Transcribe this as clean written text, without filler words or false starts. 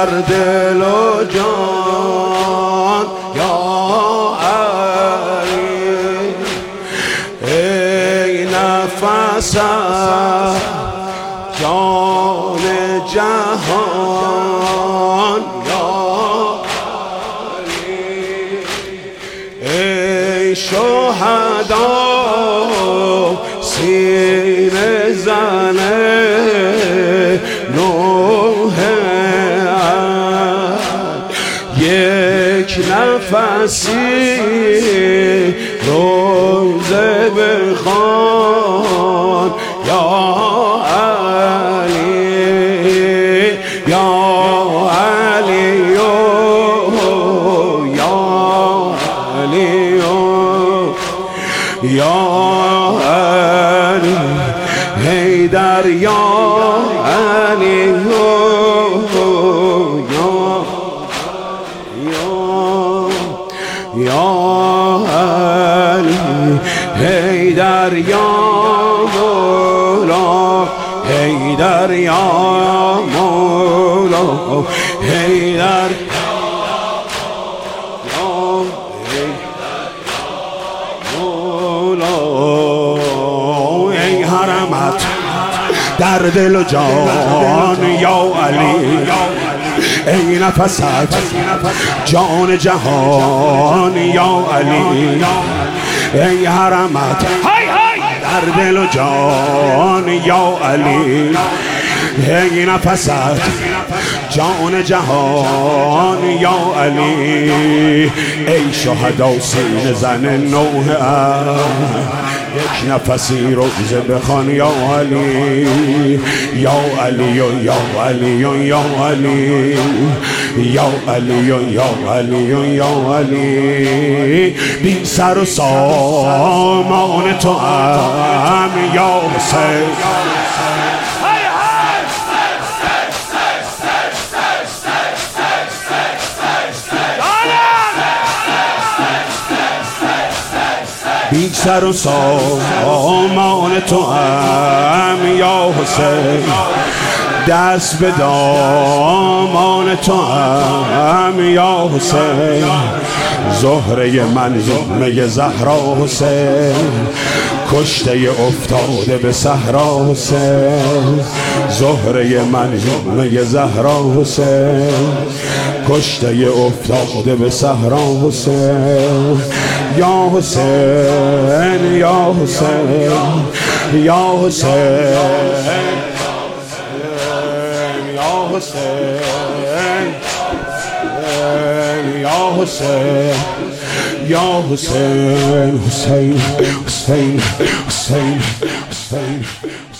در دل و جان یا علی، ای نفس جان جهان یا علی، ای شهدا سینه زن نوح یک نفسی روزه بخوان یا علی، یا علی، یا علی، یا علی حیدر، یا علی، یا علی حیدر، یا مولا حیدر، یا مولا حیدر، یا مولا. ای حرمت در دل و جان یا علی، ای نفست جان جهان یا علی، ای حرمت در دل و جان یا علی، ای نفست جان جهان یا علی، ای شهدا سینه زن نوح یک نفسی روزه بخوان یا علی، یا علی، یا علی، یا علی، یا علی، یا علی، یا علی بی سر و سامان تو هم یا حسین. بی سر و سامان تو هم یا حسین، دست به دامان تو هم یا حسین، زهره من زهمه زهرا حسین، کشته افتاده به صحرا حسین، زهره من زهمه زهرا حسین، کشته افتاده به صحرا حسین، یا حسین، یا حسین، یا حسین، یا حسین، یا حسین، یا حسین، حسین، حسین، حسین، حسین.